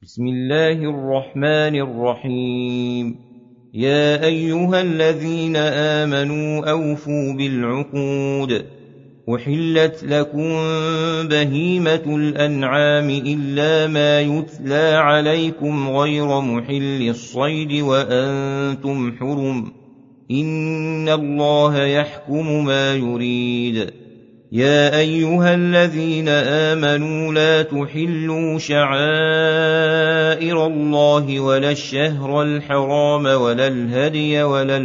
بسم الله الرحمن الرحيم. يا أيها الذين آمنوا أوفوا بالعقود. أحلت لكم بهيمة الأنعام إلا ما يتلى عليكم غير محل الصيد وأنتم حرم، إن الله يحكم ما يريد. يا أيها الذين آمنوا لا تحلوا شعائر الله ولا الشهر الحرام ولا الهدي ولا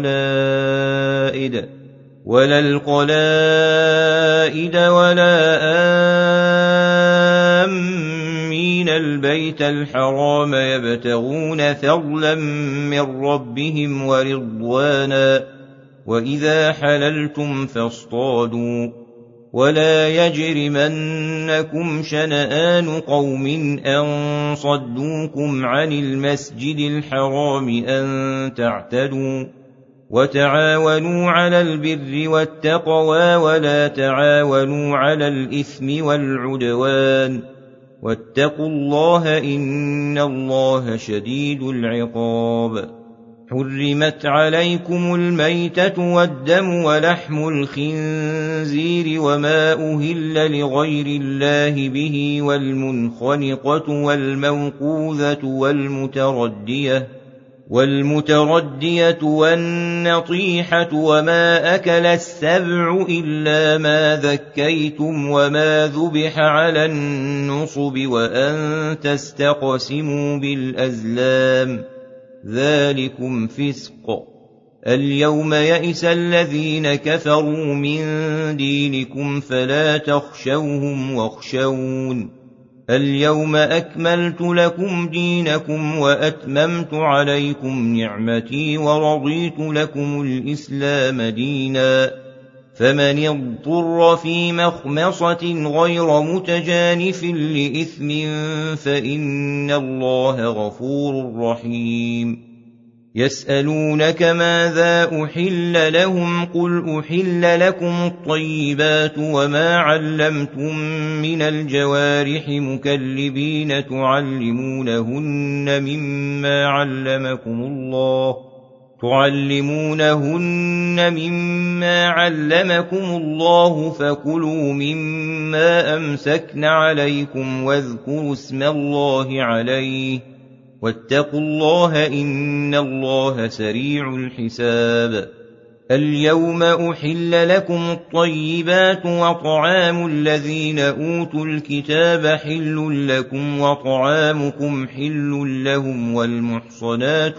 القلائد ولا آمين البيت الحرام يبتغون فضلا من ربهم ورضوانا، وإذا حللتم فاصطادوا، ولا يجرمنكم شنآن قوم أن صدوكم عن المسجد الحرام أن تعتدوا، وتعاونوا على البر والتقوى ولا تعاونوا على الإثم والعدوان، واتقوا الله إن الله شديد العقاب. حرمت عليكم الميتة والدم ولحم الخنزير وما أهل لغير الله به والمنخنقة والموقوذة والمتردية والنطيحة وما أكل السبع إلا ما ذكيتم وما ذبح على النصب وأن تستقسموا بالأزلام، ذلكم فسق. اليوم يئس الذين كفروا من دينكم فلا تخشوهم واخشون. اليوم أكملت لكم دينكم وأتممت عليكم نعمتي ورضيت لكم الإسلام دينا، فمن اضطر في مخمصة غير متجانف لإثم فإن الله غفور رحيم. يسألونك ماذا أحل لهم، قل أحل لكم الطيبات وما علمتم من الجوارح مكلبين تعلمونهن مما علمكم الله، فكلوا مما أمسكن عليكم واذكروا اسم الله عليه، واتقوا الله إن الله سريع الحساب. اليوم أحل لكم الطيبات وطعام الذين أوتوا الكتاب حل لكم وطعامكم حل لهم، والمحصنات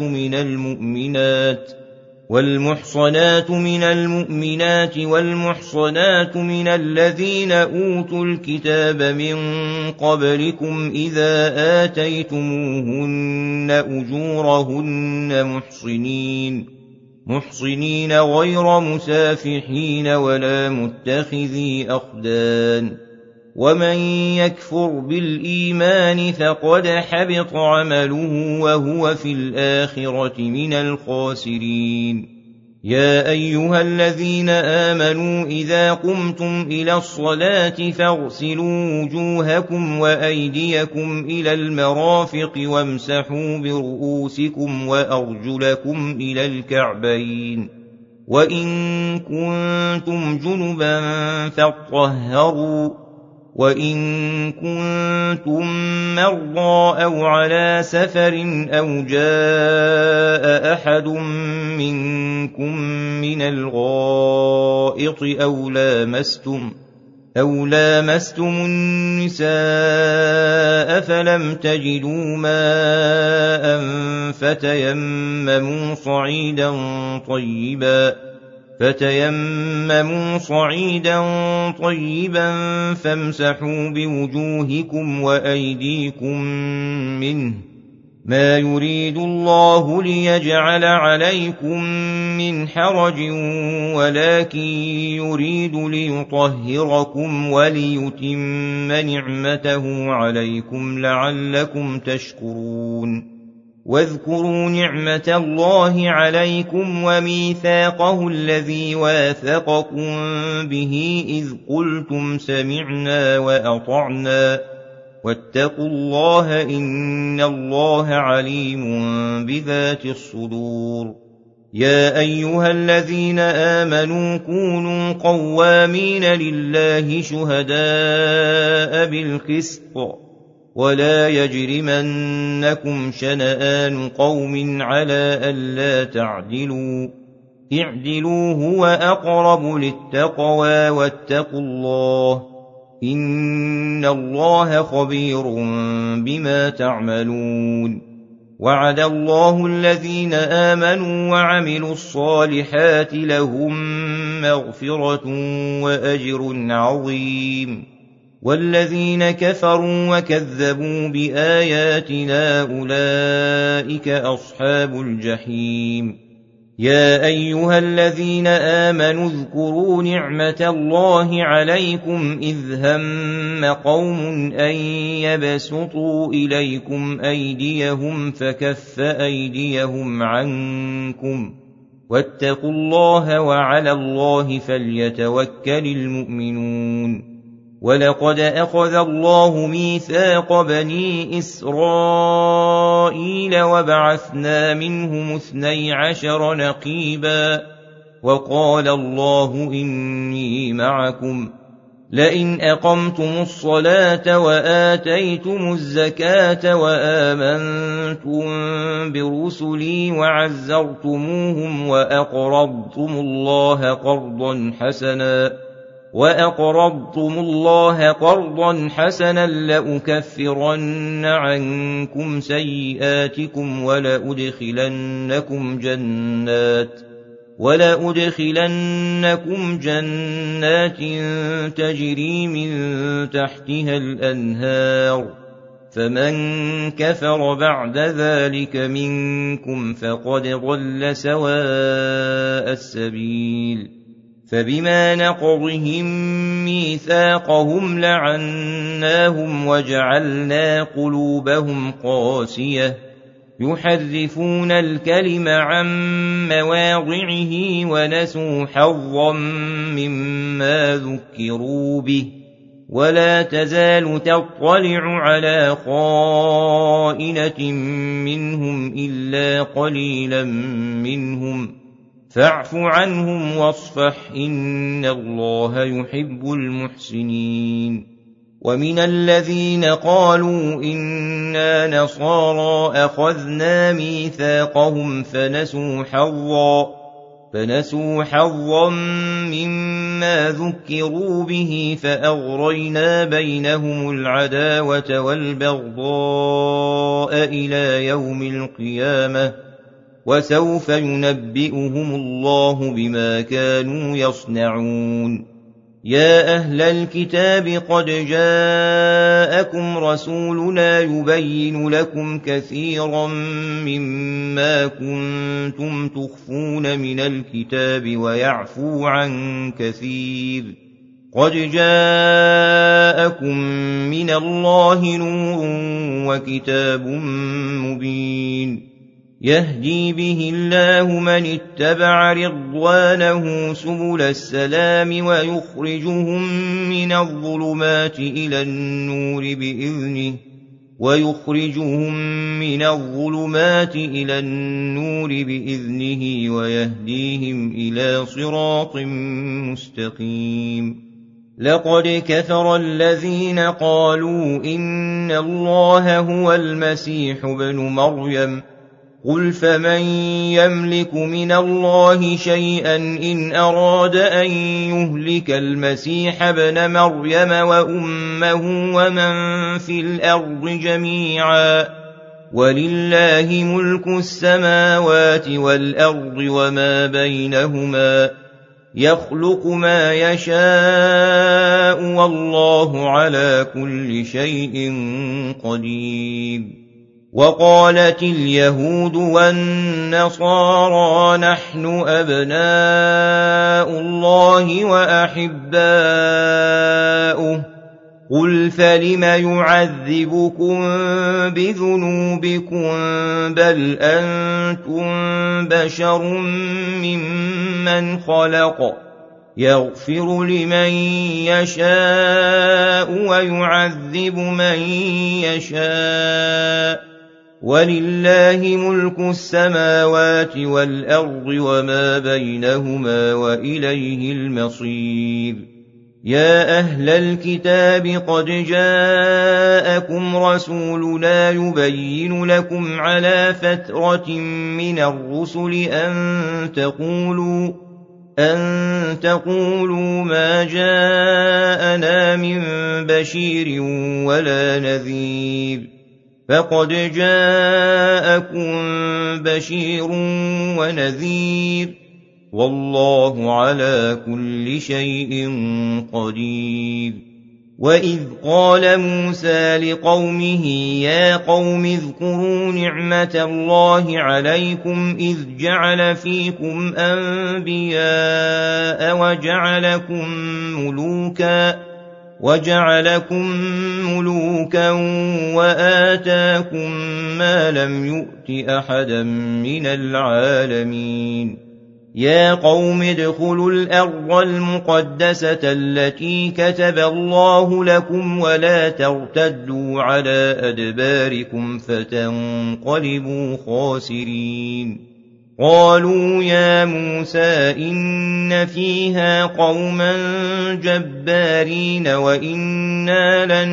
من المؤمنات والمحصنات من الذين أوتوا الكتاب من قبلكم إذا آتيتموهن أجورهن محصنين غير مسافحين ولا متخذي أخدان. ومن يكفر بالإيمان فقد حبط عمله وهو في الآخرة من الخاسرين. يا أيها الذين آمنوا إذا قمتم إلى الصلاة فاغسلوا وجوهكم وأيديكم إلى المرافق وامسحوا برؤوسكم وأرجلكم إلى الكعبين، وإن كنتم جنبا فاطهروا، وإن كنتم مرضى أو على سفر أو جاء أحد منكم من الغائط أو لامستم النساء فلم تجدوا ماء فتيمموا صعيدا طيبا فامسحوا بوجوهكم وأيديكم منه، ما يريد الله ليجعل عليكم من حرج ولكن يريد ليطهركم وليتم نعمته عليكم لعلكم تشكرون. واذكروا نعمة الله عليكم وميثاقه الذي واثقكم به إذ قلتم سمعنا وأطعنا واتقوا الله إن الله عليم بذات الصدور. يا أيها الذين آمنوا كونوا قوامين لله شهداء بالقسط ولا يجرمنكم شنآن قوم على ألا تعدلوا اعدلوا هو أقرب للتقوى واتقوا الله إن الله خبير بما تعملون. وعد الله الذين آمنوا وعملوا الصالحات لهم مغفرة وأجر عظيم. والذين كفروا وكذبوا بآياتنا أولئك أصحاب الجحيم. يا أيها الذين آمنوا اذكروا نعمة الله عليكم إذ هم قوم أن يبسطوا إليكم أيديهم فكف أيديهم عنكم واتقوا الله وعلى الله فليتوكل المؤمنون. ولقد أخذ الله ميثاق بني إسرائيل وبعثنا منهم 12 نقيبا وقال الله إني معكم لئن أقمتم الصلاة وآتيتم الزكاة وآمنتم برسلي وعزرتموهم وأقرضتم الله قرضا حسنا لأكفرن عنكم سيئاتكم ولأدخلنكم جنات تجري من تحتها الأنهار فمن كفر بعد ذلك منكم فقد ضل سواء السبيل. فبما نقضهم ميثاقهم لعناهم وجعلنا قلوبهم قاسية يحرفون الكلم عن مواضعه ونسوا حظا مما ذكروا به ولا تزال تطلع على خائنة منهم إلا قليلا منهم فاعف عنهم واصفح إن الله يحب المحسنين. ومن الذين قالوا إنا نصارى أخذنا ميثاقهم فنسوا حظا مما ذكروا به فأغرينا بينهم العداوة والبغضاء إلى يوم القيامة وسوف ينبئهم الله بما كانوا يصنعون. يا أهل الكتاب قد جاءكم رسولنا يبين لكم كثيرا مما كنتم تخفون من الكتاب ويعفو عن كثير. قد جاءكم من الله نور وكتاب مبين يهدي به الله من اتبع رضوانه سبل السلام ويخرجهم من الظلمات إلى النور بإذنه ويهديهم إلى صراط مستقيم. لقد كفر الذين قالوا إن الله هو المسيح ابن مريم قل فمن يملك من الله شيئا إن أراد أن يهلك المسيح ابن مريم وأمه ومن في الأرض جميعا ولله ملك السماوات والأرض وما بينهما يخلق ما يشاء والله على كل شيء قدير. وقالت اليهود والنصارى نحن أبناء الله وأحباؤه قل فلم يعذبكم بذنوبكم بل أنتم بشر ممن خلق يغفر لمن يشاء ويعذب من يشاء ولله ملك السماوات والأرض وما بينهما وإليه المصير يا أهل الكتاب قد جاءكم رسولنا يبين لكم على فترة من الرسل أن تقولوا ما جاءنا من بشير ولا نذير فقد جاءكم بشير ونذير والله على كل شيء قدير وإذ قال موسى لقومه يا قوم اذكروا نعمة الله عليكم إذ جعل فيكم أنبياء وجعلكم ملوكا وآتاكم ما لم يؤت أحدا من العالمين يا قوم ادخلوا الأرض المقدسة التي كتب الله لكم ولا ترتدوا على أدباركم فتنقلبوا خاسرين قالوا يا موسى إن فيها قوما جبارين وإنا لن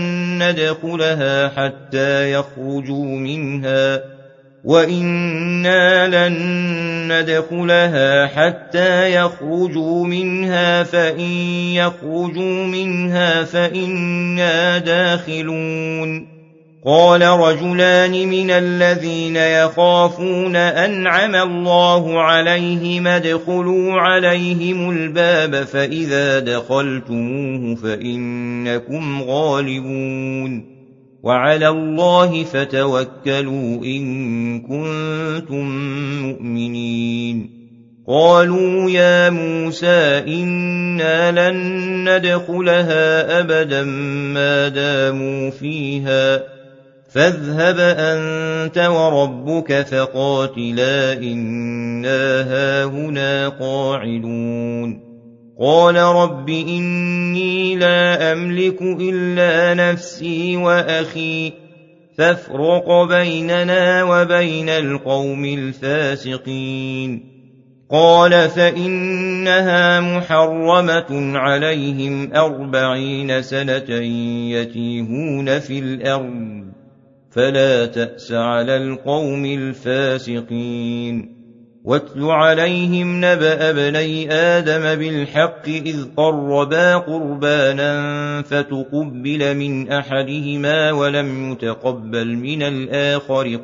ندخلها حتى يخرجوا منها فإن يخرجوا منها فإنا داخلون قال رجلان من الذين يخافون أنعم الله عليهم ادخلوا عليهم الباب فإذا دخلتموه فإنكم غالبون وعلى الله فتوكلوا إن كنتم مؤمنين قالوا يا موسى إنا لن ندخلها أبدا ما داموا فيها فاذهب أنت وربك فقاتلا إنا هاهنا قاعدون قال رب إني لا أملك إلا نفسي وأخي فافرق بيننا وبين القوم الفاسقين قال فإنها محرمة عليهم 40 سنة يتيهون في الأرض فلا تأس على القوم الفاسقين واتل عليهم نبأ ابني آدم بالحق إذ قربا قربانا فتقبل من أحدهما ولم يتقبل من الآخر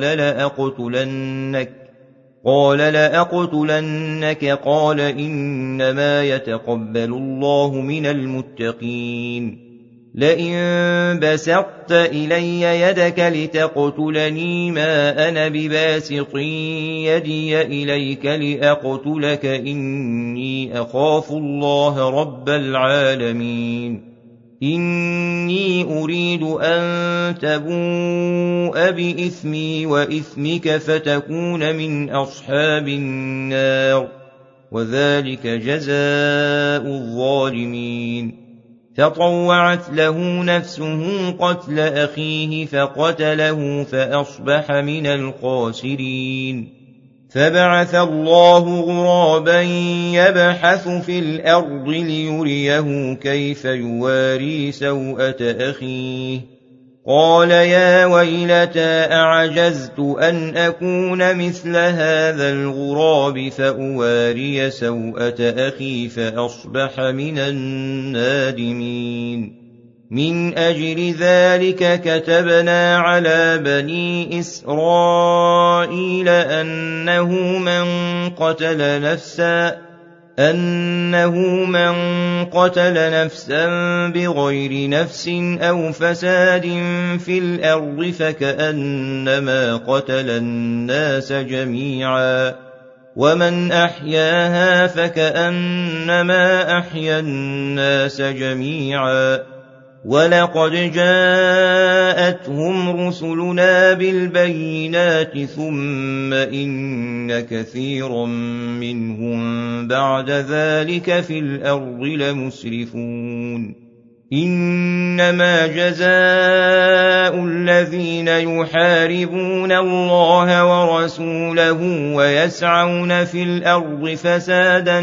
قال لأقتلنك قال إنما يتقبل الله من المتقين لئن بسطت إلي يدك لتقتلني ما أنا بباسط يدي إليك لأقتلك إني أخاف الله رب العالمين إني أريد أن تبوء بإثمي وإثمك فتكون من أصحاب النار وذلك جزاء الظالمين فطوعت له نفسه قتل أخيه فقتله فأصبح من الخاسرين فبعث الله غرابا يبحث في الأرض ليريه كيف يواري سوءة أخيه قال يا ويلتى أعجزت أن أكون مثل هذا الغراب فأواري سوءة أخي فأصبح من النادمين من أجل ذلك كتبنا على بني إسرائيل أنه من قتل نفسا بغير نفس أو فساد في الأرض فكأنما قتل الناس جميعا ومن أحياها فكأنما أحيا الناس جميعا وَلَقَدْ جَاءَتْهُمْ رُسُلُنَا بِالْبَيِّنَاتِ ثُمَّ إِنَّ كَثِيرًا مِّنْهُم بَعْدَ ذَلِكَ فِي الْأَرْضِ لَمُسْرِفُونَ إِنَّمَا جَزَاءُ الَّذِينَ يُحَارِبُونَ اللَّهَ وَرَسُولَهُ وَيَسْعَوْنَ فِي الْأَرْضِ فَسَادًا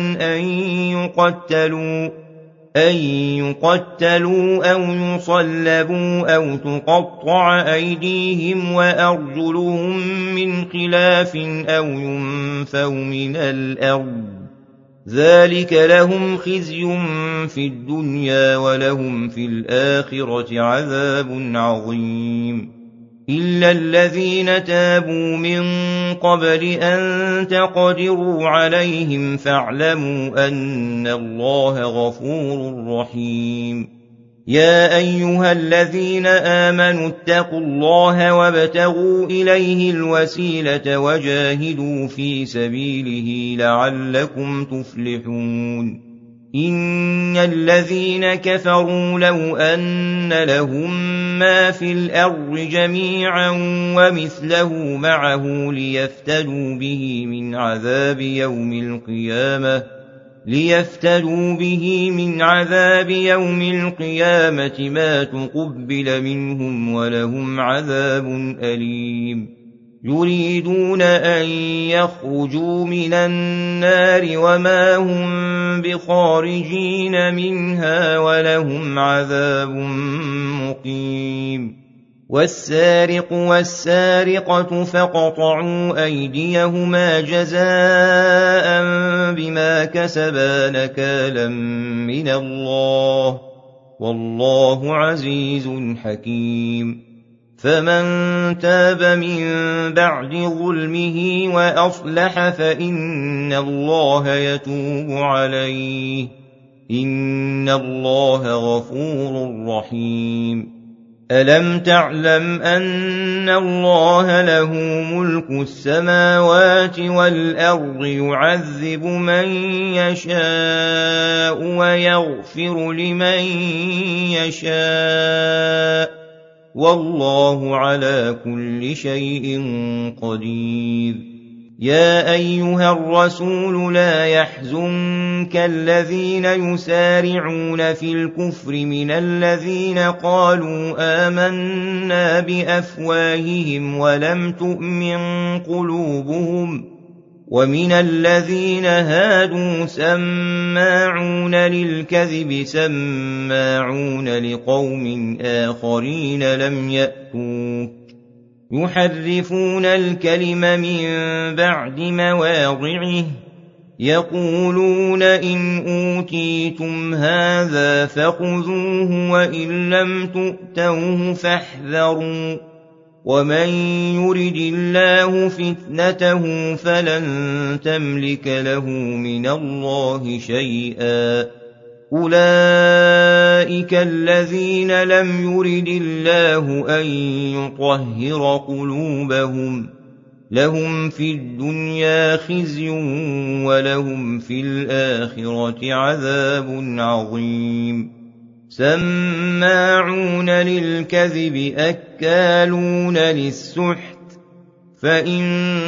أَن يُقَتَّلُوا أَوْ يُصَلَّبُوا أَوْ تُقَطَّعَ أَيْدِيهِمْ وَأَرْجُلُهُم مِّنْ خِلَافٍ أَوْ يُنفَوْا مِنَ الْأَرْضِ ۚ ذَلِكَ لَهُمْ خِزْيٌ فِي الدُّنْيَا وَلَهُمْ فِي الْآخِرَةِ عَذَابٌ عَظِيمٌ إِلَّا الَّذِينَ تَابُوا مِن قَبْلِ أَن تَقْدِرُوا عَلَيْهِمْ فَاعْلَمُوا أَنَّ اللَّهَ غَفُورٌ رَّحِيمٌ يَا أَيُّهَا الَّذِينَ آمَنُوا اتَّقُوا اللَّهَ وَابْتَغُوا إِلَيْهِ الْوَسِيلَةَ وَجَاهِدُوا فِي سَبِيلِهِ لَعَلَّكُمْ تُفْلِحُونَ إِنَّ الَّذِينَ كَفَرُوا لَوْ أَنَّ لَهُم مَّا فِي الْأَرْضِ جَمِيعًا وَمِثْلَهُ مَعَهُ لِيَفْتَدُوا بِهِ مِنْ عَذَابِ يَوْمِ الْقِيَامَةِ مَا تُقُبِّلَ مِنْهُمْ وَلَهُمْ عَذَابٌ أَلِيمٌ يُرِيدُونَ أَن يَخْرُجُوا مِنَ النَّارِ وَمَا هُم بِخَارِجِينَ مِنْهَا وَلَهُمْ عَذَابٌ مُّقِيمٌ وَالسَّارِقُ وَالسَّارِقَةُ فَاقْطَعُوا أَيْدِيَهُمَا جَزَاءً بِمَا كَسَبَا نَكَالًا مِّنَ اللَّهِ ۗ وَاللَّهُ عَزِيزٌ حَكِيمٌ فَمَن تَابَ مِن بَعْدِ ظُلْمِهِ وَأَصْلَحَ فَإِنَّ اللَّهَ يَتُوبُ عَلَيْهِ ۗ إِنَّ اللَّهَ غَفُورٌ رَّحِيمٌ أَلَمْ تَعْلَمْ أَنَّ اللَّهَ لَهُ مُلْكُ السَّمَاوَاتِ وَالْأَرْضِ يُعَذِّبُ مَن يَشَاءُ وَيَغْفِرُ لِمَن يَشَاءُ ۗ وَاللَّهُ عَلَىٰ كُلِّ شَيْءٍ قَدِيرٌ يَا أَيُّهَا الرَّسُولُ لَا يَحْزُنكَ الَّذِينَ يُسَارِعُونَ فِي الْكُفْرِ مِنَ الَّذِينَ قَالُوا آمَنَّا بِأَفْوَاهِهِمْ وَلَمْ تُؤْمِن قُلُوبُهُمْ ۛ وَمِنَ الَّذِينَ هَادُوا سَمَّاعُونَ لِلْكَذِبِ سَمَّاعُونَ لِقَوْمٍ آخَرِينَ لَمْ يَأْتُوكَ ۖ يُحَرِّفُونَ الْكَلِمَ مِن بَعْدِ مَوَاضِعِهِ ۖ يَقُولُونَ إِنْ أُوتِيتُمْ هَٰذَا فَخُذُوهُ وَإِن لَّمْ تُؤْتَوْهُ فَاحْذَرُوا ۚ وَمَن يُرِدِ اللَّهُ فِتْنَتَهُ فَلَن تَمْلِكَ لَهُ مِنَ اللَّهِ شَيْئًا ۚ أُولَٰئِكَ الَّذِينَ لَمْ يُرِدِ اللَّهُ أَن يُطَهِّرَ قُلُوبَهُمْ ۚ لَهُمْ فِي الدُّنْيَا خِزْيٌ وَلَهُمْ في الْآخِرَةِ عَذَابٌ عَظِيمٌ سَمَّاعُونَ لِلْكَذِبِ أَكَّالُونَ لِلسُّحْتِ ۚ فَإِن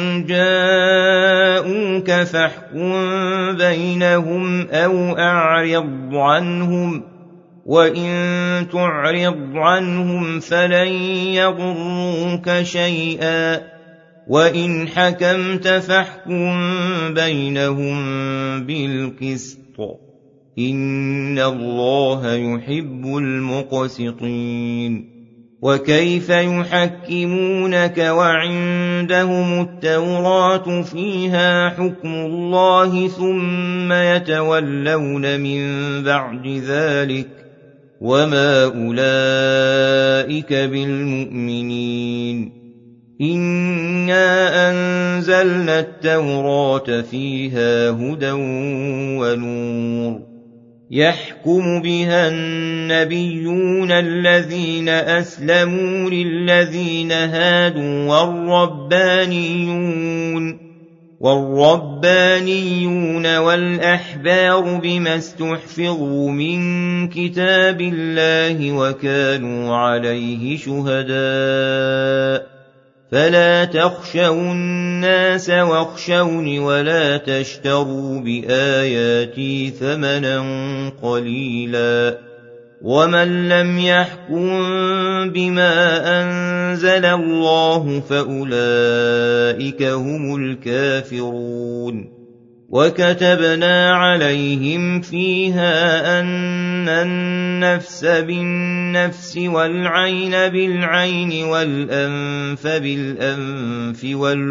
جَاءُوكَ فَاحْكُم بَيْنَهُمْ أَوْ أَعْرِضْ عَنْهُمْ ۖ وَإِن تُعْرِضْ عَنْهُمْ فَلَن يَضُرُّوكَ شَيْئًا ۖ وَإِنْ حَكَمْتَ فَاحْكُم بَيْنَهُم بِالْقِسْطِ ۚ إِنَّ اللَّهَ يُحِبُّ الْمُقْسِطِينَ وَكَيْفَ يُحَكِّمُونَكَ وَعِندَهُمُ التَّوْرَاةُ فِيهَا حُكْمُ اللَّهِ ثُمَّ يَتَوَلَّوْنَ مِن بَعْدِ ذَٰلِكَ ۚ وَمَا أُولَٰئِكَ بِالْمُؤْمِنِينَ إِنَّا أَنزَلْنَا التَّوْرَاةَ فِيهَا هُدًى وَنُورٌ يَحْكُمُ بِهَا النَّبِيُّونَ الَّذِينَ أَسْلَمُوا لِلَّذِينَ هَادُوا وَالرَّبَّانِيُّونَ والربانيون والأحبار بما استحفظوا من كتاب الله وكانوا عليه شهداء فلا تخشوا الناس واخشوني ولا تشتروا بآياتي ثمنا قليلا ومن لم يحكم بما أنزل الله فأولئك هم الكافرون وكتبنا عليهم فيها أن النفس بالنفس والعين بالعين والأنف بالأنف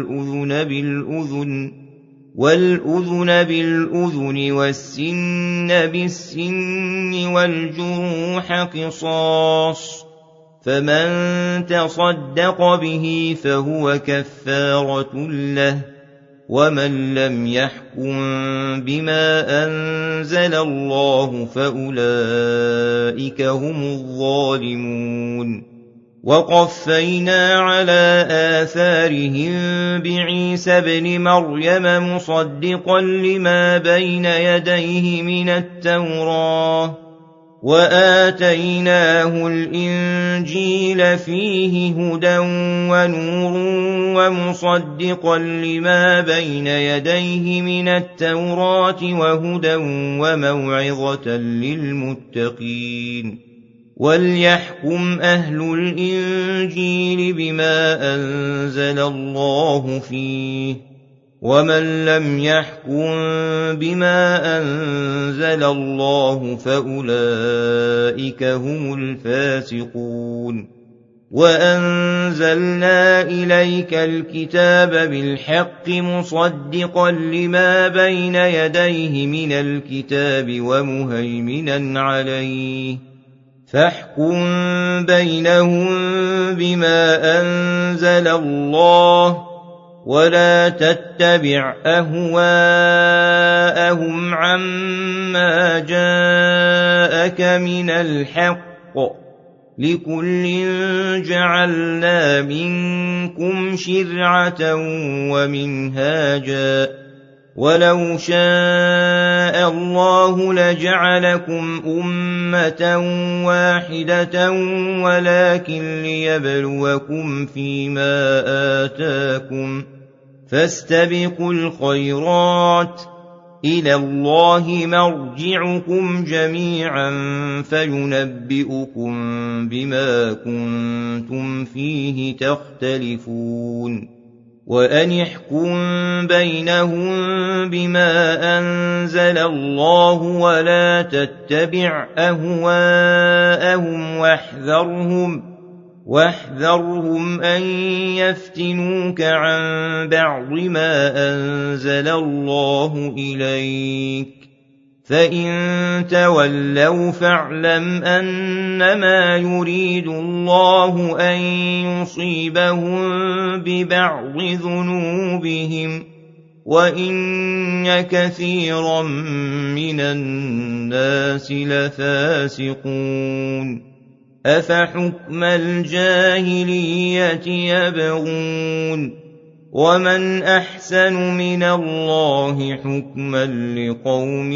والأذن بالأذن والسن بالسن والجروح قصاص فمن تصدق به فهو كفارة له ومن لم يحكم بما أنزل الله فأولئك هم الظالمون وقفينا على آثارهم بعيسى ابن مريم مصدقا لما بين يديه من التوراة وآتيناه الإنجيل فيه هدى ونور ومصدقا لما بين يديه من التوراة وهدى وموعظة للمتقين وليحكم أهل الإنجيل بما أنزل الله فيه ومن لم يحكم بما أنزل الله فأولئك هم الفاسقون وأنزلنا إليك الكتاب بالحق مصدقا لما بين يديه من الكتاب ومهيمنا عليه فاحكم بينهم بما أنزل الله ولا تتبع أهواءهم عما جاءك من الحق لكل جعلنا منكم شرعة ومنهاجا ولو شاء الله لجعلكم أمة واحدة ولكن ليبلوكم فيما آتاكم فاستبقوا الخيرات إلى الله مرجعكم جميعا فينبئكم بما كنتم فيه تختلفون وأن احكم بينهم بما أنزل الله ولا تتبع أهواءهم واحذرهم أن يفتنوك عن بعض ما أنزل الله إليك فإن تولوا فاعلم أنما يريد الله أن يصيبهم ببعض ذنوبهم وإن كثيرا من الناس لفاسقون أفحكم الجاهلية يبغون ومن أحسن من الله حكما لقوم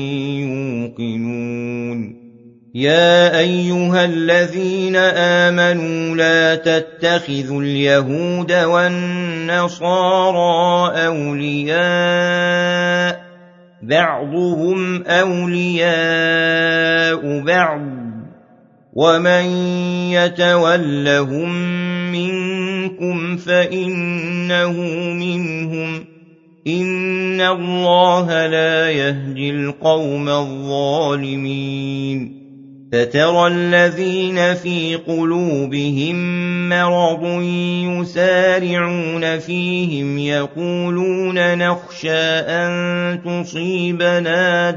يوقنون يا أيها الذين آمنوا لا تتخذوا اليهود والنصارى أولياء بعضهم أولياء بعض ومن يتولهم منكم فإنه منهم إن الله لا يهدي القوم الظالمين فترى الذين في قلوبهم مرض يسارعون فيهم يقولون نخشى أن تصيبنا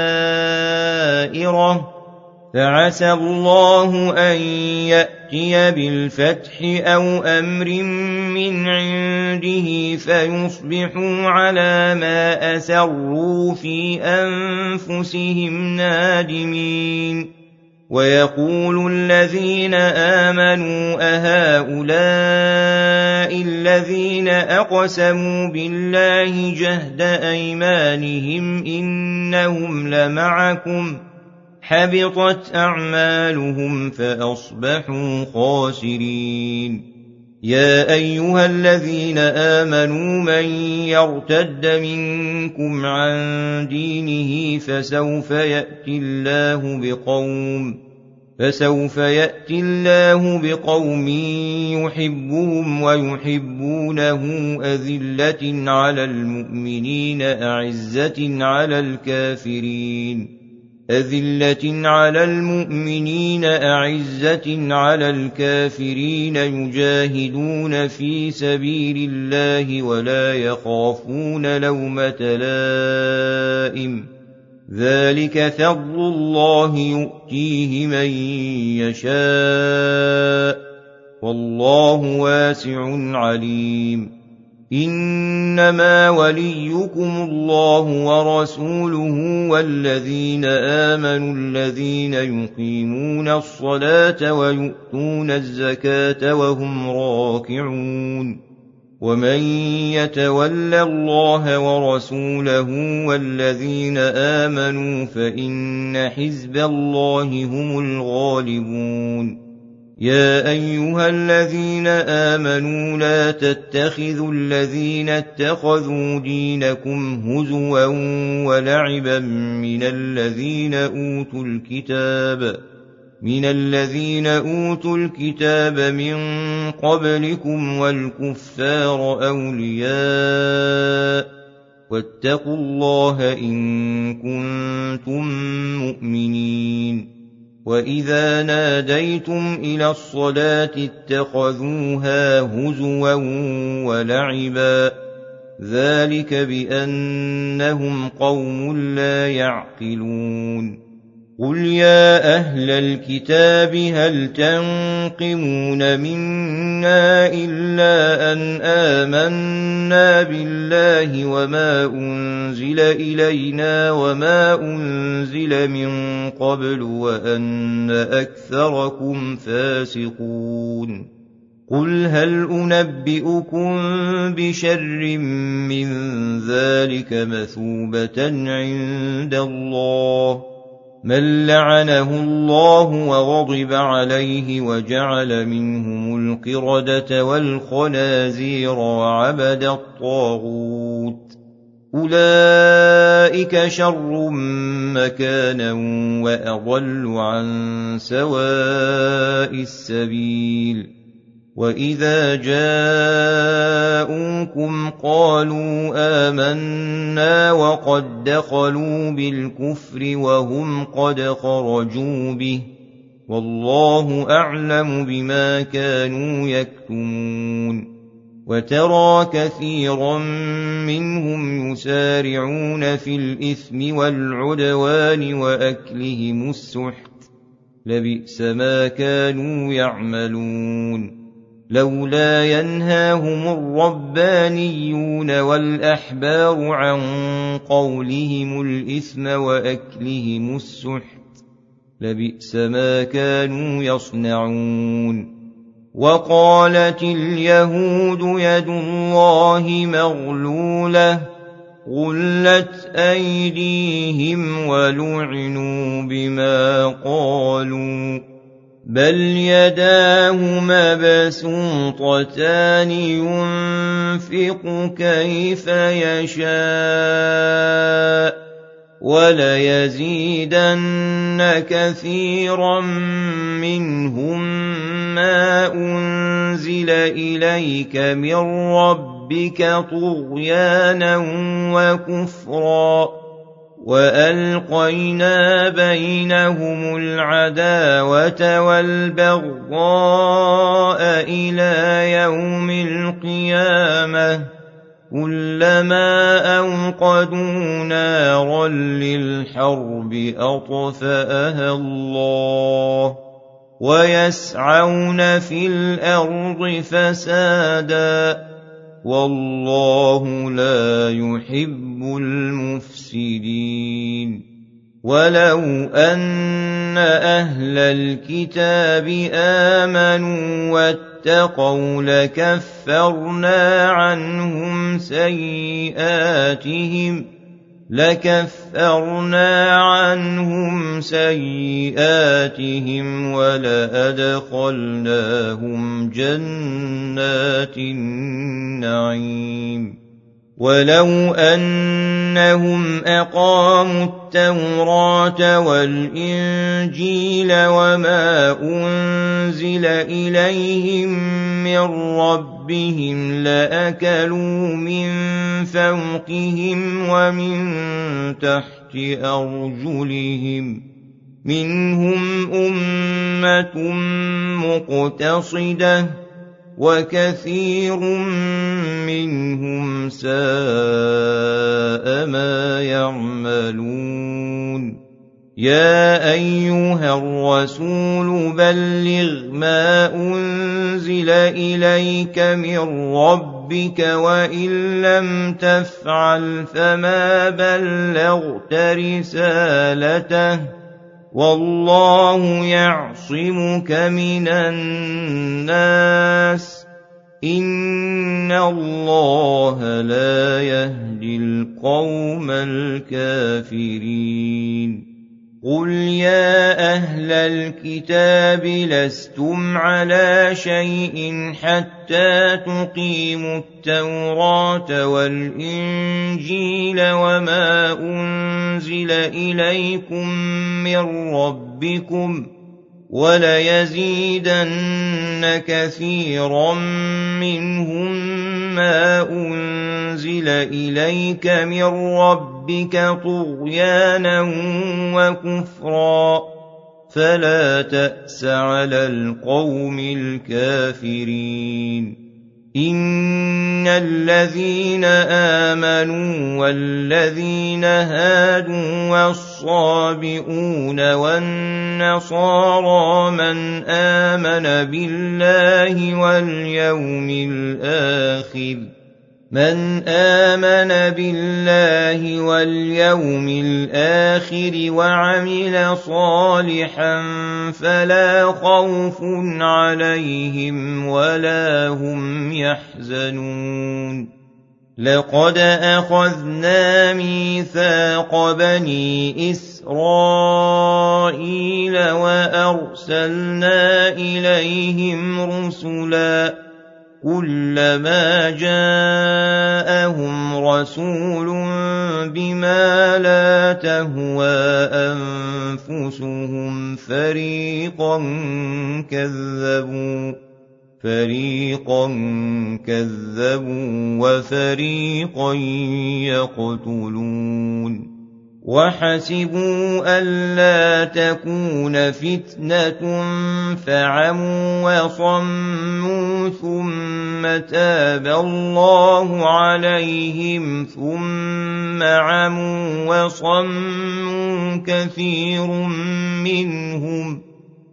دائرة فعسى الله أن يأتي بالفتح أو أمر من عنده فيصبحوا على ما أسروا في أنفسهم نادمين ويقول الذين آمنوا أهؤلاء الذين أقسموا بالله جهد أيمانهم إنهم لمعكم حبطت أعمالهم فأصبحوا خاسرين. يا أيها الذين آمنوا من يرتد منكم عن دينه فسوف يأتي الله بقوم يحبهم ويحبونه أذلة على المؤمنين أعزة على الكافرين يجاهدون في سبيل الله ولا يخافون لومة لائم ذلك فضل الله يؤتيه من يشاء والله واسع عليم. إنما وليكم الله ورسوله والذين آمنوا الذين يقيمون الصلاة ويؤتون الزكاة وهم راكعون. ومن يتول الله ورسوله والذين آمنوا فإن حزب الله هم الغالبون. يا أيها الذين آمنوا لا تتخذوا الذين اتخذوا دينكم هزوا ولعبا من الذين أوتوا الكتاب من قبلكم والكفار أولياء واتقوا الله إن كنتم مؤمنين. وإذا ناديتم إلى الصلاة اتخذوها هزوا ولعبا ذلك بأنهم قوم لا يعقلون. قل يا أهل الكتاب هل تنقمون منا إلا أن آمنا بالله وما أنزل إلينا وما أنزل من قبل وأن أكثركم فاسقون. قل هل أنبئكم بشر من ذلك مثوبة عند الله من لعنه الله وغضب عليه وجعل منهم القردة والخنازير وعبد الطاغوت أولئك شر مكانا وأضل عن سواء السبيل. وإذا جاءوكم قالوا آمنا وقد دخلوا بالكفر وهم قد خرجوا به والله أعلم بما كانوا يكتمون. وترى كثيرا منهم يسارعون في الإثم والعدوان وأكلهم السحت لبئس ما كانوا يعملون. لولا ينهاهم الربانيون والأحبار عن قولهم الإثم وأكلهم السحت لبئس ما كانوا يصنعون. وقالت اليهود يد الله مغلولة غلت أيديهم ولعنوا بما قالوا بل يداه مبسوطتان ينفق كيف يشاء وليزيدن كثيرا منهم ما أنزل إليك من ربك طغيانا وكفرا وألقينا بينهم العداوة والبغضاء إلى يوم القيامة كلما أوقدوا نارا للحرب أطفأها الله ويسعون في الأرض فسادا والله لا يحب المفسدين. ولو أن أهل الكتاب آمنوا واتقوا لكفرنا عنهم سيئاتهم ولأدخلناهم جنات النعيم ولو أنهم أقاموا التوراة والإنجيل وما أنزل إليهم من ربهم لأكلوا من فوقهم ومن تحت أرجلهم منهم أمة مقتصدة وكثير منهم ساء ما يعملون يا أيها الرسول بلغ ما أنزل إليك من ربك وإن لم تفعل فما بلغت رسالته والله يعصمك من الناس إن الله لا يهدي القوم الكافرين قل يا أهل الكتاب لستم على شيء حتى تقيموا التوراة والإنجيل وما أنزل إليكم من ربكم وليزيدن كثيرا منهم ما أنزل إليك من ربك طغيانا وكفرا فلا تأس على القوم الكافرين إن الذين آمنوا والذين هادوا والصابئون والنصارى من آمن بالله واليوم الآخر وعمل صالحا فلا خوف عليهم ولا هم يحزنون لقد أخذنا ميثاق بني إسرائيل وأرسلنا إليهم رسلا كلما جاءهم رسول بما لا تهوى أنفسهم فريقا كذبوا وفريقا يقتلون وحسبوا ألا تكون فتنة فعموا وصموا ثم تاب الله عليهم ثم عموا وصموا كثير منهم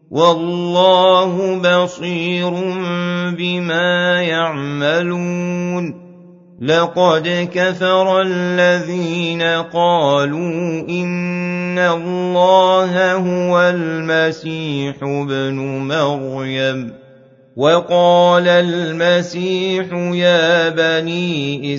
والله بصير بما يعملون لقد كفر الذين قالوا إن الله هو المسيح ابن مريم وقال المسيح يا بني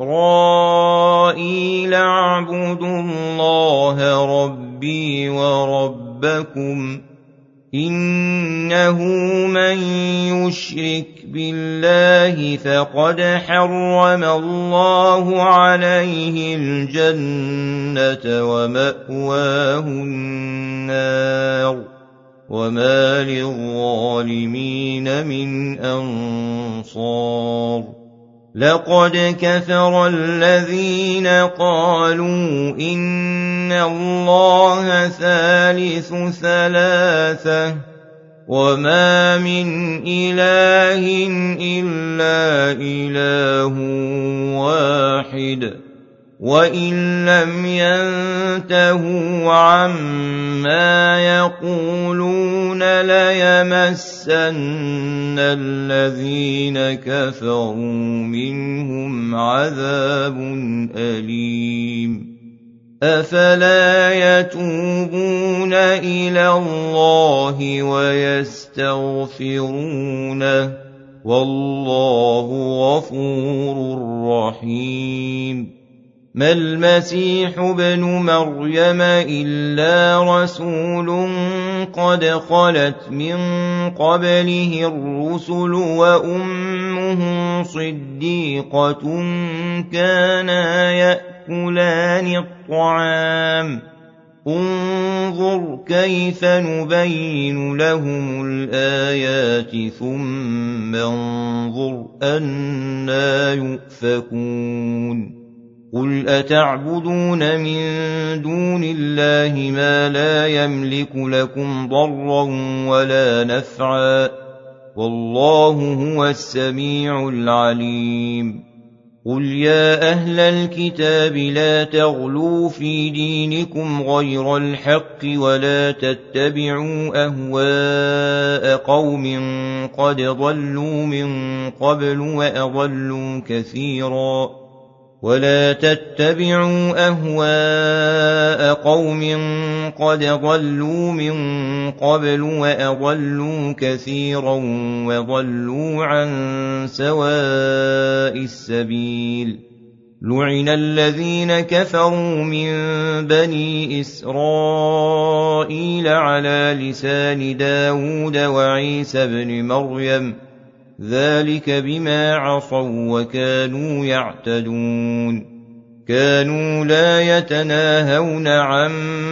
إسرائيل اعبدوا الله ربي وربكم إنه من يشرك بالله فقد حرم الله عليه الجنة ومأواه النار وما للظالمين من أنصار لقد كفر الذين قالوا إن الله ثالث ثلاثة وما من إله إلا إله واحد وإن لم ينتهوا عما يقولون ليمسن الذين كفروا منهم عذاب أليم أفلا يتوبون إلى الله ويستغفرونه والله غفور رحيم. ما المسيح ابن مريم إلا رسول قد خلت من قبله الرسل وأمه صديقة كانا يأكلان الطعام انظر كيف نبين لهم الآيات ثم انظر أنى يؤفكون. قل أتعبدون من دون الله ما لا يملك لكم ضرا ولا نفعا والله هو السميع العليم. قل يا أهل الكتاب لا تغلوا في دينكم غير الحق ولا تتبعوا أهواء قوم قد ضلوا من قبل وأضلوا كثيرا ولا تتبعوا أهواء قوم قد ضلوا من قبل وأضلوا كثيرا وضلوا عن سواء السبيل. لعن الذين كفروا من بني إسرائيل على لسان داود وعيسى بن مريم ذلك بما عصوا وكانوا يعتدون. كانوا لا يتناهون عن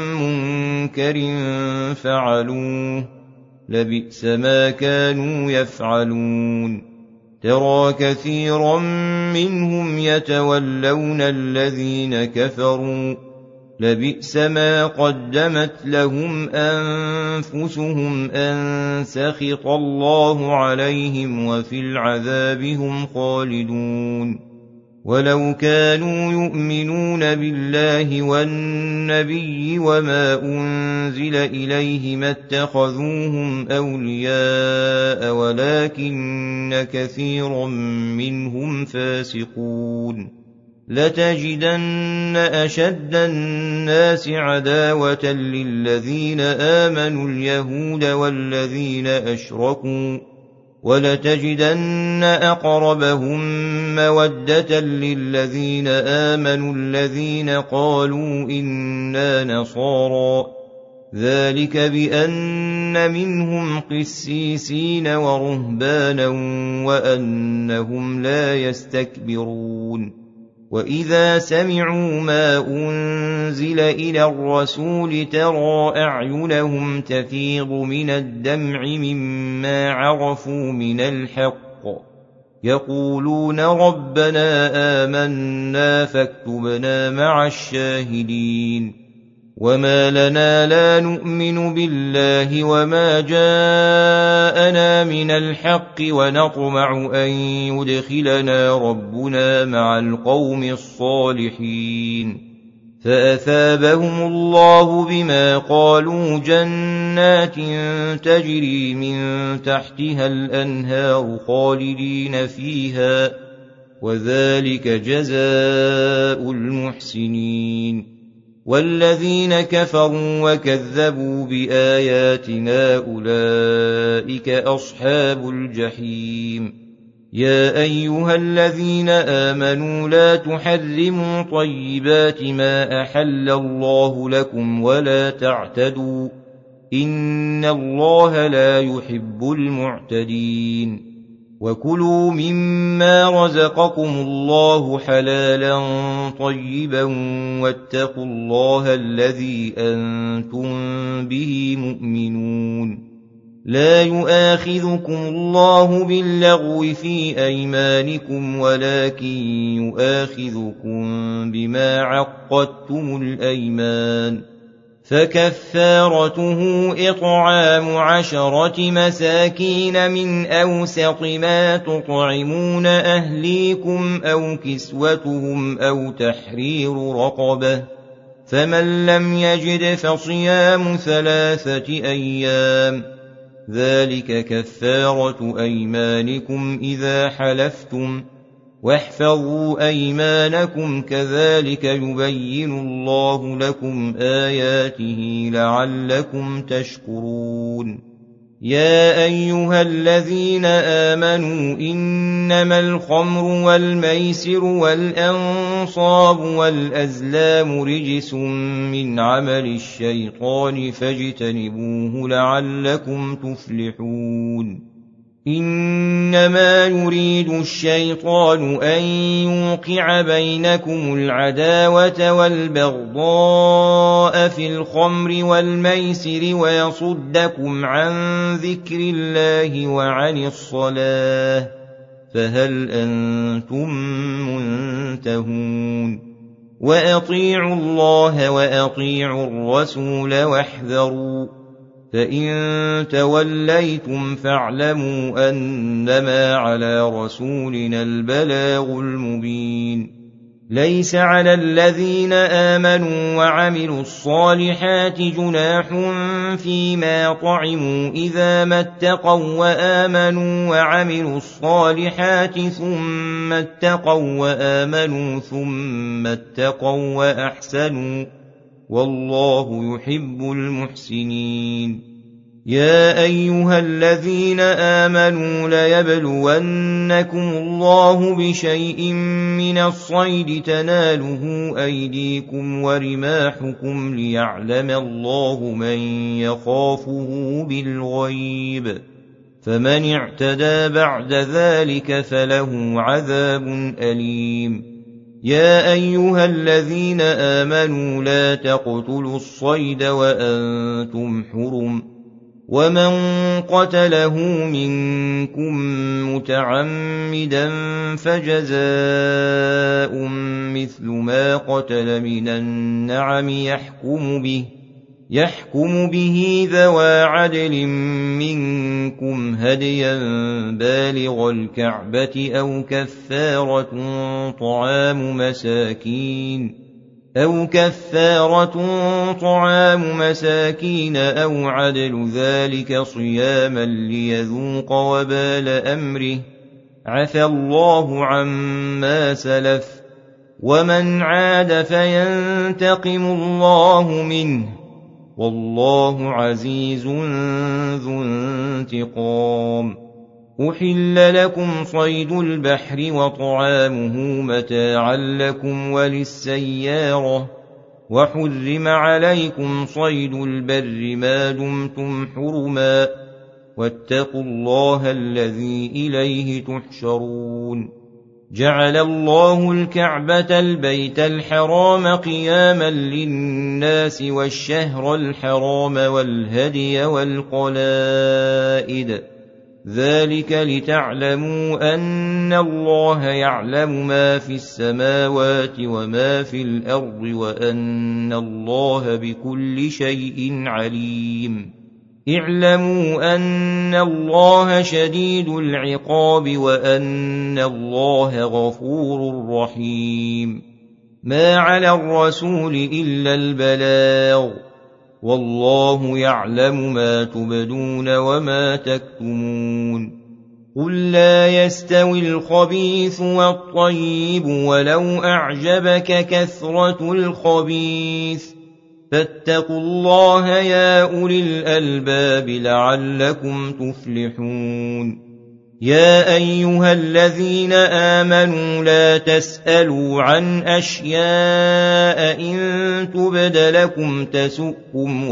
منكر فعلوه لبئس ما كانوا يفعلون. ترى كثيرا منهم يتولون الذين كفروا لبئس ما قدمت لهم أنفسهم أن سخط الله عليهم وفي العذاب هم خالدون. ولو كانوا يؤمنون بالله والنبي وما أنزل إليه ما اتخذوهم أولياء ولكن كثيرا منهم فاسقون. لتجدن أشد الناس عداوة للذين آمنوا اليهود والذين أشركوا ولتجدن أقربهم مودة للذين آمنوا الذين قالوا إنا نصارى ذلك بأن منهم قسيسين ورهبانا وأنهم لا يستكبرون. وإذا سمعوا ما أنزل إلى الرسول ترى أعينهم تفيض من الدمع مما عرفوا من الحق يقولون ربنا آمنا فاكتبنا مع الشاهدين. وما لنا لا نؤمن بالله وما جاءنا من الحق ونطمع أن يدخلنا ربنا مع القوم الصالحين. فأثابهم الله بما قالوا جنات تجري من تحتها الأنهار خالدين فيها وذلك جزاء المحسنين. والذين كفروا وكذبوا بآياتنا أولئك أصحاب الجحيم. يا أيها الذين آمنوا لا تحرموا طيبات ما أحل الله لكم ولا تعتدوا إن الله لا يحب المعتدين. وكلوا مما رزقكم الله حلالا طيبا واتقوا الله الذي أنتم به مؤمنون. لا يؤاخذكم الله باللغو في أيمانكم ولكن يؤاخذكم بما عقدتم الأيمان فكفارته إطعام 10 مساكين من أوسط ما تطعمون أهليكم أو كسوتهم أو تحرير رقبة فمن لم يجد فصيام 3 أيام ذلك كفارة أيمانكم إذا حلفتم واحفظوا أيمانكم كذلك يبين الله لكم آياته لعلكم تشكرون. يا أيها الذين آمنوا إنما الخمر والميسر والأنصاب والأزلام رجس من عمل الشيطان فاجتنبوه لعلكم تفلحون إنما يريد الشيطان أن يوقع بينكم العداوة والبغضاء في الخمر والميسر ويصدكم عن ذكر الله وعن الصلاة فهل أنتم منتهون وأطيعوا الله وأطيعوا الرسول واحذروا فإن توليتم فاعلموا أنما على رسولنا البلاغ المبين ليس على الذين آمنوا وعملوا الصالحات جناح فيما طعموا إذا ما اتقوا وآمنوا وعملوا الصالحات ثم اتقوا وآمنوا ثم اتقوا وأحسنوا والله يحب المحسنين يا أيها الذين آمنوا ليبلونكم الله بشيء من الصيد تناله أيديكم ورماحكم ليعلم الله من يخافه بالغيب فمن اعتدى بعد ذلك فله عذاب أليم يا أيها الذين آمنوا لا تقتلوا الصيد وأنتم حرم ومن قتله منكم متعمدا فجزاء مثل ما قتل من النعم يحكم به ذوى عدل منكم هديا بالغ الكعبة أو كفارة طعام مساكين أو عدل ذلك صياما ليذوق وبال أمره عفى الله عما سلف ومن عاد فينتقم الله منه والله عزيز ذو انتقام أحل لكم صيد البحر وطعامه متاعا لكم وللسيارة وحرم عليكم صيد البر ما دمتم حرما واتقوا الله الذي إليه تحشرون جعل الله الكعبة البيت الحرام قياما للناس والشهر الحرام والهدي والقلائد ذلك لتعلموا أن الله يعلم ما في السماوات وما في الأرض وأن الله بكل شيء عليم اعلموا أن الله شديد العقاب وأن الله غفور رحيم ما على الرسول إلا البلاغ والله يعلم ما تبدون وما تكتمون قل لا يستوي الخبيث والطيب ولو أعجبك كثرة الخبيث فاتقوا الله يا أولي الألباب لعلكم تفلحون يا أيها الذين آمنوا لا تسألوا عن أشياء إن تبد لكم تسؤكم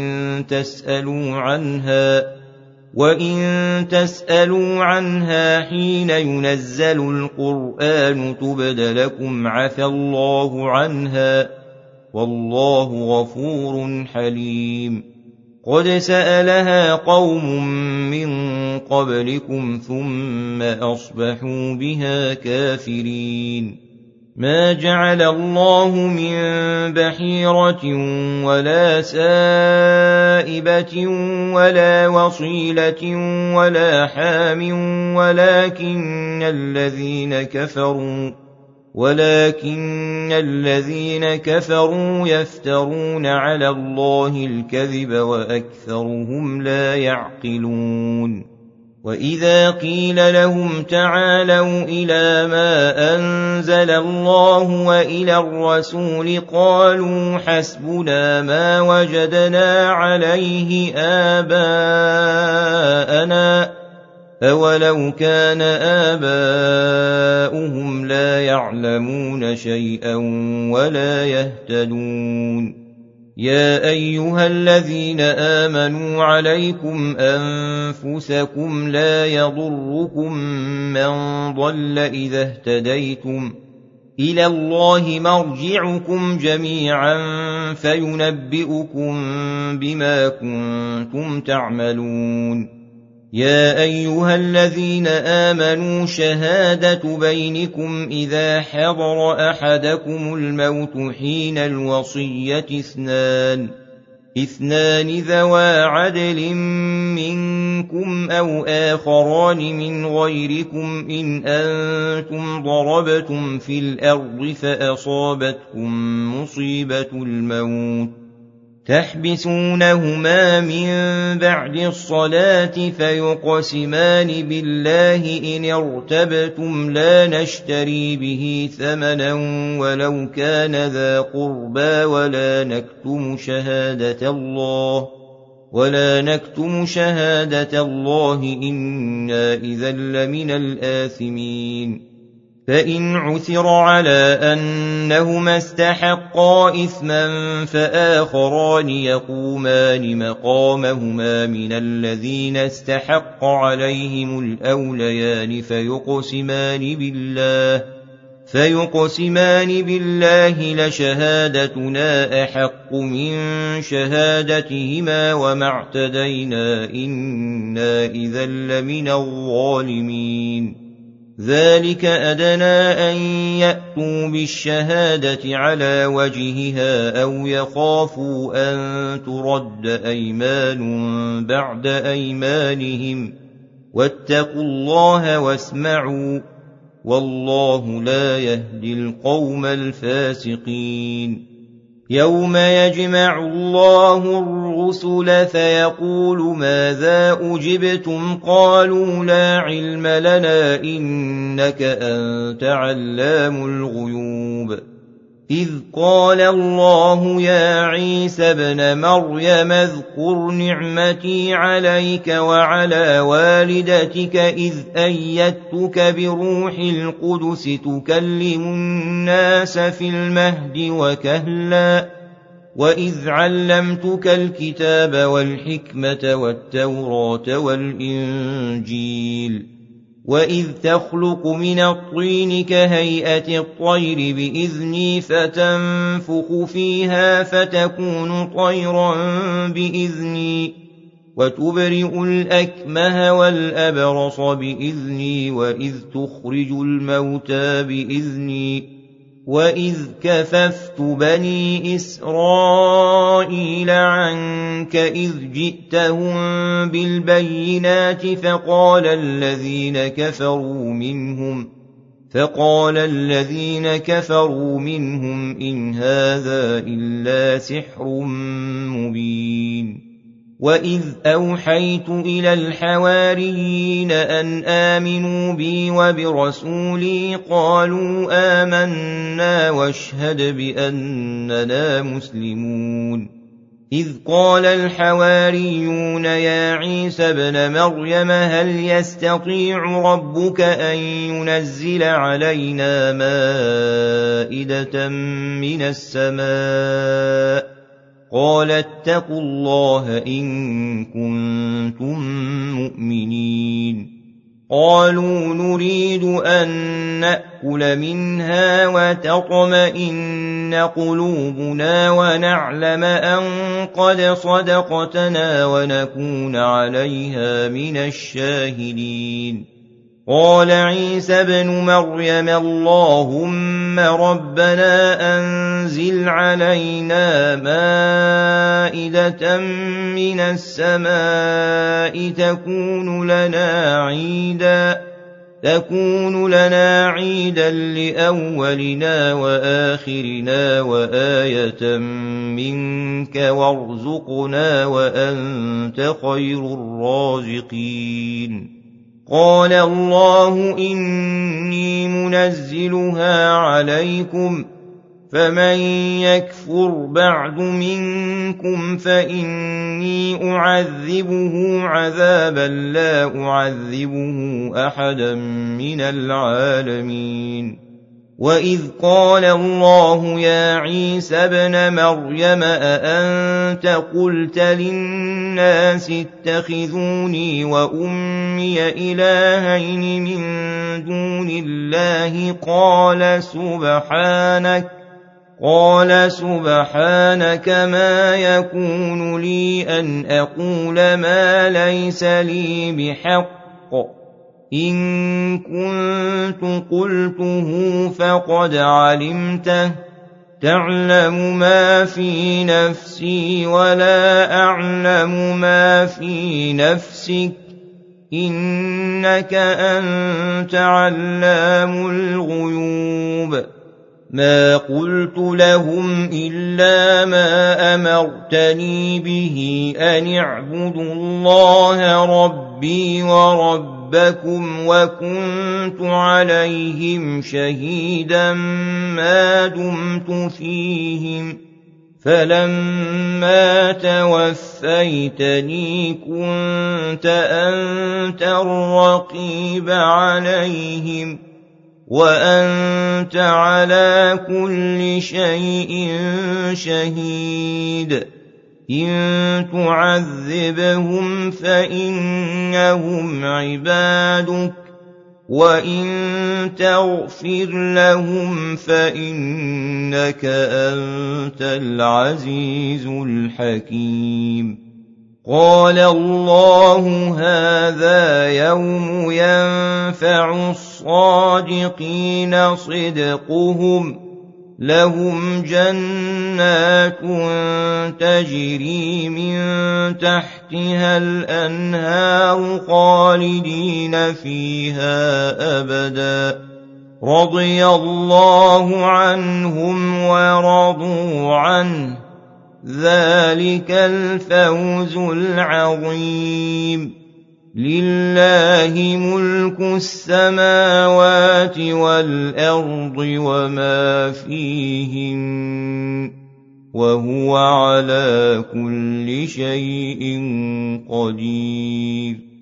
وإن تسألوا عنها حين ينزل القرآن تبد لكم عفى الله عنها والله غفور حليم قد سألها قوم من قبلكم ثم أصبحوا بها كافرين ما جعل الله من بحيرة ولا سائبة ولا وصيلة ولا حام ولكن الذين كفروا يفترون على الله الكذب وأكثرهم لا يعقلون وَإِذَا قِيلَ لَهُمْ تَعَالَوْا إِلَىٰ مَا أَنزَلَ اللَّهُ وَإِلَى الرَّسُولِ قَالُوا حَسْبُنَا مَا وَجَدْنَا عَلَيْهِ آبَاءَنَا ۚ أَوَلَوْ كَانَ آبَاؤُهُمْ لَا يَعْلَمُونَ شَيْئًا وَلَا يَهْتَدُونَ يَا أَيُّهَا الَّذِينَ آمَنُوا عَلَيْكُمْ أَنفُسَكُمْ لَا يَضُرُّكُم مَّن ضَلَّ إِذَا اهْتَدَيْتُمْ ۚ إِلَى اللَّهِ مَرْجِعُكُمْ جَمِيعًا فَيُنَبِّئُكُم بِمَا كُنتُمْ تَعْمَلُونَ يَا أَيُّهَا الَّذِينَ آمَنُوا شَهَادَةُ بَيْنِكُمْ إِذَا حَضَرَ أَحَدَكُمُ الموت حين الوصية اثنان ذَوَا عَدْلٍ مِّنكُمْ أَوْ آخَرَانِ مِنْ غَيْرِكُمْ إِنْ أَنتُمْ ضَرَبْتُمْ فِي الْأَرْضِ فَأَصَابَتْكُم مُّصِيبَةُ الْمَوْتِ تحبسونهما من بعد الصلاة فيقسمان بالله إن ارتبتم لا نشتري به ثمنا ولو كان ذا قربى ولا نكتم شهادة الله إنا إذا لمن الآثمين فإن عثر على أنهما استحقا إثما فآخران يقومان مقامهما من الذين استحق عليهم الأوليان فيقسمان بالله لشهادتنا أحق من شهادتهما وما اعتدينا إنا إذا لمن الظالمين ذلك أدنى أن يأتوا بالشهادة على وجهها أو يخافوا أن ترد أيمان بعد أيمانهم واتقوا الله واسمعوا والله لا يهدي القوم الفاسقين يوم يجمع الله الرسل فيقول ماذا أجبتم قالوا لا علم لنا إنك أنت علام الغيوب إذ قال الله يا عيسى ابن مريم اذكر نعمتي عليك وعلى والدتك إذ أيدتك بروح القدس تكلم الناس في المهد وكهلا وإذ علمتك الكتاب والحكمة والتوراة والإنجيل وإذ تخلق من الطين كهيئة الطير بإذني فتنفخ فيها فتكون طيرا بإذني وتبرئ الأكمه والأبرص بإذني وإذ تخرج الموتى بإذني وإذ كففت بني إسرائيل عنك إذ جئتهم بالبينات فقال الذين كفروا منهم إن هذا إلا سحر مبين وإذ أوحيت إلى الحواريين أن آمنوا بي وبرسولي قالوا آمنا واشهد بأننا مسلمون إذ قال الحواريون يا عيسى ابن مريم هل يستطيع ربك أن ينزل علينا مائدة من السماء قال اتقوا الله إن كنتم مؤمنين قالوا نريد أن نأكل منها وتطمئن قلوبنا ونعلم أن قد صدقتنا ونكون عليها من الشاهدين قال عيسى ابن مريم اللهم ربنا أنزل علينا مائدة من السماء تكون لنا عيدا لأولنا وآخرنا وآية منك وارزقنا وأنت خير الرازقين قال الله إني منزلها عليكم فمن يكفر بعد منكم فإني أعذبه عذابا لا أعذبه أحدا من العالمين وإذ قال الله يا عيسى ابن مريم أأنت قلت للناس اتخذوني وأمي إلهين من دون الله قال سبحانك ما يكون لي أن أقول ما ليس لي بحق إن كنت قلته فقد علمته تعلم ما في نفسي ولا أعلم ما في نفسك إنك أنت علام الغيوب ما قلت لهم إلا ما أمرتني به أن اعبدوا الله ربي وربكم وكنت عليهم شهيدا ما دمت فيهم فلما توفيتني كنت أنت الرقيب عليهم وأنت على كل شيء شهيد إن تعذبهم فإنهم عبادك وإن تغفر لهم فإنك أنت العزيز الحكيم قال الله هذا يوم ينفع الصادقين صدقهم لهم جنات تجري من تحتها الأنهار خالدين فيها أبدا رضي الله عنهم ورضوا عنه ذلك الفوز العظيم لله ملك السماوات والأرض وما فيهن وهو على كل شيء قدير